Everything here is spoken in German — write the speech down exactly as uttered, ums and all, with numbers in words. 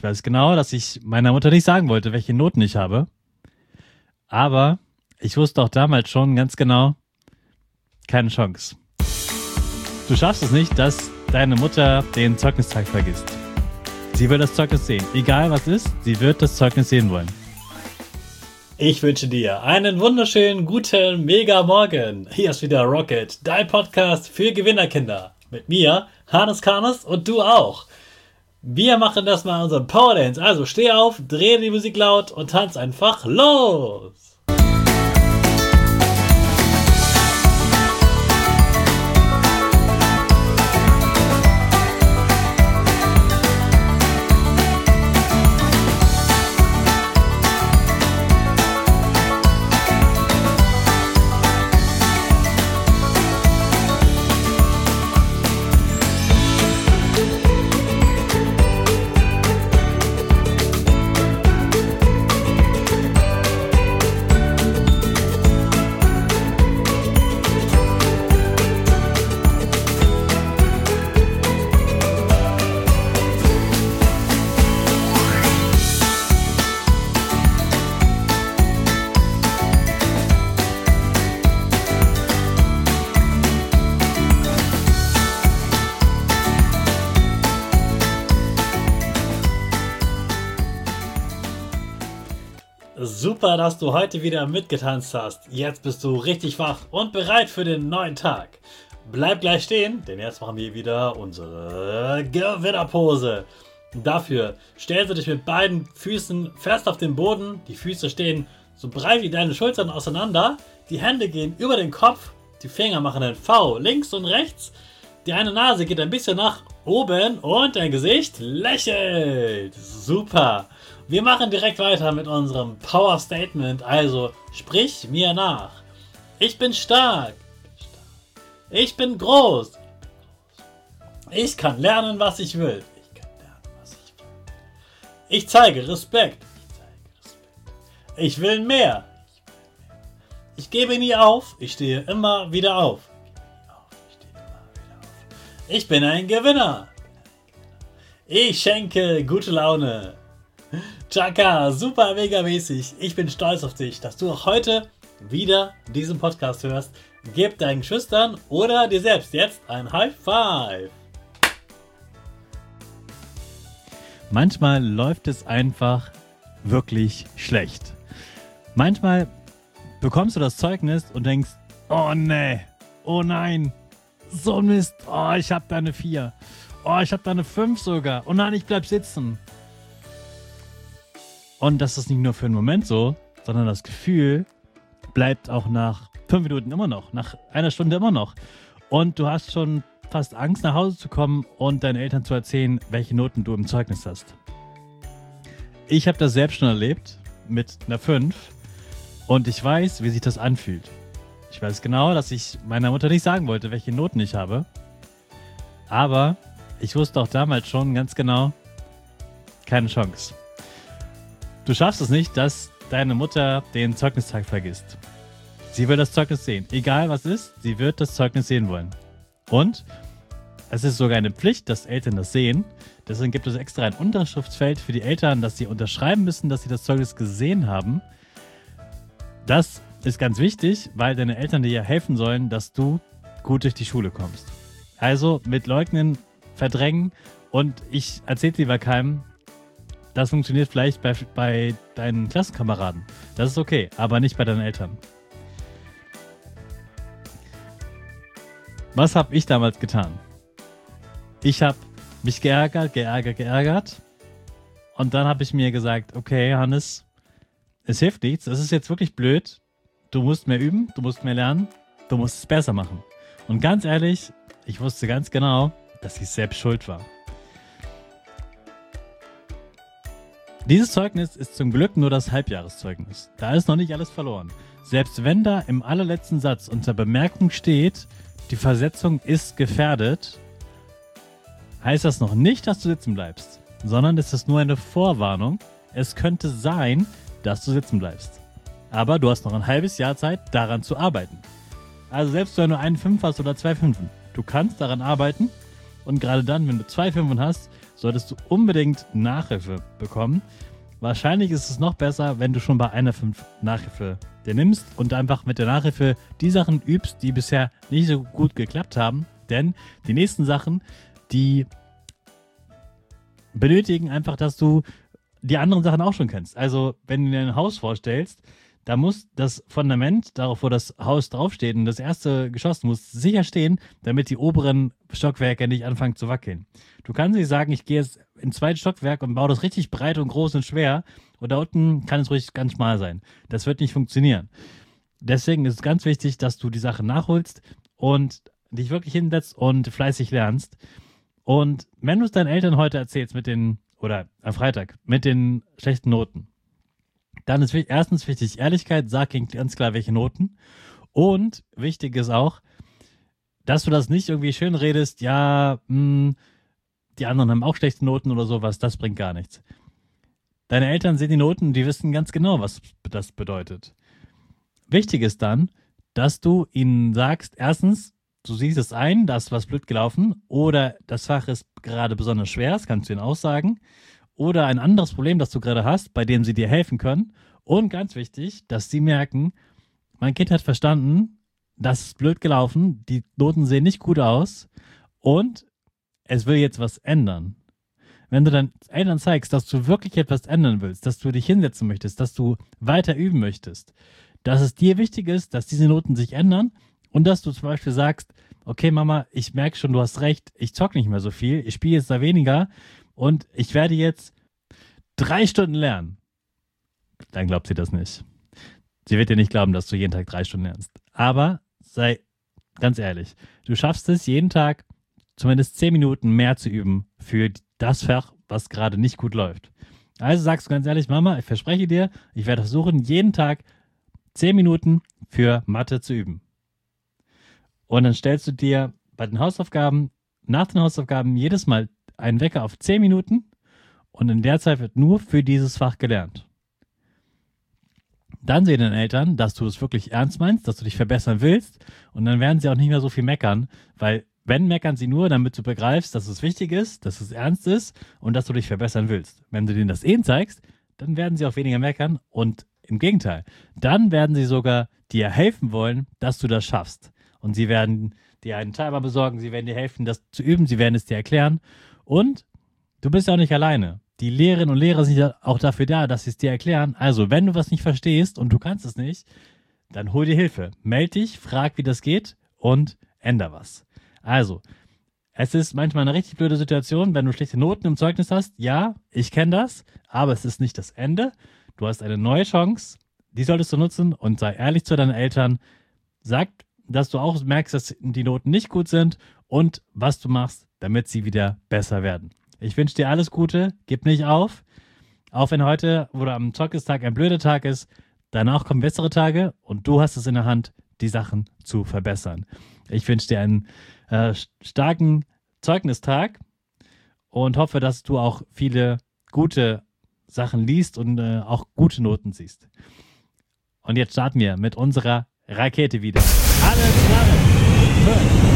Ich weiß genau, dass ich meiner Mutter nicht sagen wollte, welche Noten ich habe. Aber ich wusste auch damals schon ganz genau, keine Chance. Du schaffst es nicht, dass deine Mutter den Zeugnistag vergisst. Sie will das Zeugnis sehen. Egal was ist, sie wird das Zeugnis sehen wollen. Ich wünsche dir einen wunderschönen, guten, mega Morgen. Hier ist wieder Rocket, dein Podcast für Gewinnerkinder. Mit mir, Hannes Karnes und du auch. Wir machen das mal unseren Power Dance. Also steh auf, dreh die Musik laut und tanz einfach los. Super, dass du heute wieder mitgetanzt hast. Jetzt bist du richtig wach und bereit für den neuen Tag. Bleib gleich stehen, denn jetzt machen wir wieder unsere Gewinnerpose. Dafür stellst du dich mit beiden Füßen fest auf den Boden. Die Füße stehen so breit wie deine Schultern auseinander. Die Hände gehen über den Kopf. Die Finger machen ein V links und rechts. Die eine Nase geht ein bisschen nach oben und dein Gesicht lächelt. Super. Wir machen direkt weiter mit unserem Power Statement. Also sprich mir nach. Ich bin stark. Ich bin groß. Ich kann lernen, was ich will. Ich kann lernen, was ich will. Ich zeige Respekt. Ich zeige Respekt. Ich will mehr. Ich gebe nie auf. Ich stehe immer wieder auf. Ich bin ein Gewinner. Ich schenke gute Laune. Chaka, super mega mäßig. Ich bin stolz auf dich, dass du auch heute wieder diesen Podcast hörst. Gib deinen Geschwistern oder dir selbst jetzt ein High Five. Manchmal läuft es einfach wirklich schlecht. Manchmal bekommst du das Zeugnis und denkst, oh nee, oh nein, so ein Mist, oh ich hab da eine vier, oh ich hab da eine fünf sogar, oh nein, ich bleib sitzen. Und das ist nicht nur für einen Moment so, sondern das Gefühl bleibt auch nach fünf Minuten immer noch, nach einer Stunde immer noch. Und du hast schon fast Angst, nach Hause zu kommen und deinen Eltern zu erzählen, welche Noten du im Zeugnis hast. Ich habe das selbst schon erlebt mit einer fünf und ich weiß, wie sich das anfühlt. Ich weiß genau, dass ich meiner Mutter nicht sagen wollte, welche Noten ich habe. Aber ich wusste auch damals schon ganz genau, keine Chance. Du schaffst es nicht, dass deine Mutter den Zeugnistag vergisst. Sie will das Zeugnis sehen. Egal was ist, sie wird das Zeugnis sehen wollen. Und es ist sogar eine Pflicht, dass Eltern das sehen. Deswegen gibt es extra ein Unterschriftsfeld für die Eltern, dass sie unterschreiben müssen, dass sie das Zeugnis gesehen haben. Das ist ganz wichtig, weil deine Eltern dir ja helfen sollen, dass du gut durch die Schule kommst. Also mit Leugnen, Verdrängen und ich erzähle lieber keinem, das funktioniert vielleicht bei, bei deinen Klassenkameraden. Das ist okay, aber nicht bei deinen Eltern. Was habe ich damals getan? Ich habe mich geärgert, geärgert, geärgert. Und dann habe ich mir gesagt, okay, Hannes, es hilft nichts. Es ist jetzt wirklich blöd. Du musst mehr üben, du musst mehr lernen, du musst es besser machen. Und ganz ehrlich, ich wusste ganz genau, dass ich selbst schuld war. Dieses Zeugnis ist zum Glück nur das Halbjahreszeugnis. Da ist noch nicht alles verloren. Selbst wenn da im allerletzten Satz unter Bemerkung steht, die Versetzung ist gefährdet, heißt das noch nicht, dass du sitzen bleibst, sondern es ist nur eine Vorwarnung. Es könnte sein, dass du sitzen bleibst. Aber du hast noch ein halbes Jahr Zeit, daran zu arbeiten. Also selbst wenn du einen Fünf hast oder zwei Fünfen, du kannst daran arbeiten und gerade dann, wenn du zwei Fünfen hast, solltest du unbedingt Nachhilfe bekommen. Wahrscheinlich ist es noch besser, wenn du schon bei einer fünf Nachhilfe dir nimmst und einfach mit der Nachhilfe die Sachen übst, die bisher nicht so gut geklappt haben. Denn die nächsten Sachen, die benötigen einfach, dass du die anderen Sachen auch schon kennst. Also, wenn du dir ein Haus vorstellst, da muss das Fundament, darauf wo das Haus draufsteht, und das erste Geschoss muss sicher stehen, damit die oberen Stockwerke nicht anfangen zu wackeln. Du kannst nicht sagen, ich gehe jetzt ins zweite Stockwerk und baue das richtig breit und groß und schwer, und da unten kann es ruhig ganz schmal sein. Das wird nicht funktionieren. Deswegen ist es ganz wichtig, dass du die Sachen nachholst und dich wirklich hinsetzt und fleißig lernst. Und wenn du es deinen Eltern heute erzählst mit den, oder am Freitag, mit den schlechten Noten, dann ist erstens wichtig Ehrlichkeit, sag ihnen ganz klar, welche Noten. Und wichtig ist auch, dass du das nicht irgendwie schön redest, ja, mh, die anderen haben auch schlechte Noten oder sowas, das bringt gar nichts. Deine Eltern sehen die Noten, die wissen ganz genau, was das bedeutet. Wichtig ist dann, dass du ihnen sagst, erstens, du siehst es ein, da ist was blöd gelaufen, oder das Fach ist gerade besonders schwer, das kannst du ihnen auch sagen, oder ein anderes Problem, das du gerade hast, bei dem sie dir helfen können. Und ganz wichtig, dass sie merken, mein Kind hat verstanden, das ist blöd gelaufen, die Noten sehen nicht gut aus und es will jetzt was ändern. Wenn du deinen Eltern zeigst, dass du wirklich etwas ändern willst, dass du dich hinsetzen möchtest, dass du weiter üben möchtest, dass es dir wichtig ist, dass diese Noten sich ändern und dass du zum Beispiel sagst, okay Mama, ich merke schon, du hast recht, ich zock nicht mehr so viel, ich spiele jetzt da weniger und ich werde jetzt drei Stunden lernen. Dann glaubt sie das nicht. Sie wird dir nicht glauben, dass du jeden Tag drei Stunden lernst. Aber sei ganz ehrlich, du schaffst es jeden Tag zumindest zehn Minuten mehr zu üben für das Fach, was gerade nicht gut läuft. Also sagst du ganz ehrlich, Mama, ich verspreche dir, ich werde versuchen, jeden Tag zehn Minuten für Mathe zu üben. Und dann stellst du dir bei den Hausaufgaben, nach den Hausaufgaben jedes Mal einen Wecker auf zehn Minuten und in der Zeit wird nur für dieses Fach gelernt. Dann sehen deine Eltern, dass du es wirklich ernst meinst, dass du dich verbessern willst und dann werden sie auch nicht mehr so viel meckern, weil wenn, meckern sie nur, damit du begreifst, dass es wichtig ist, dass es ernst ist und dass du dich verbessern willst. Wenn du denen das eben zeigst, dann werden sie auch weniger meckern und im Gegenteil, dann werden sie sogar dir helfen wollen, dass du das schaffst. Und sie werden dir einen Timer besorgen, sie werden dir helfen, das zu üben, sie werden es dir erklären. Und du bist ja auch nicht alleine. Die Lehrerinnen und Lehrer sind ja auch dafür da, dass sie es dir erklären. Also, wenn du was nicht verstehst und du kannst es nicht, dann hol dir Hilfe. Meld dich, frag, wie das geht und änder was. Also, es ist manchmal eine richtig blöde Situation, wenn du schlechte Noten im Zeugnis hast. Ja, ich kenne das, aber es ist nicht das Ende. Du hast eine neue Chance, die solltest du nutzen und sei ehrlich zu deinen Eltern. Sag, dass du auch merkst, dass die Noten nicht gut sind und was du machst, damit sie wieder besser werden. Ich wünsche dir alles Gute, gib nicht auf. Auch wenn heute oder am Zeugnistag ein blöder Tag ist, danach kommen bessere Tage und du hast es in der Hand, die Sachen zu verbessern. Ich wünsche dir einen äh, starken Zeugnistag und hoffe, dass du auch viele gute Sachen liest und äh, auch gute Noten siehst. Und jetzt starten wir mit unserer Rakete wieder. Alles klar.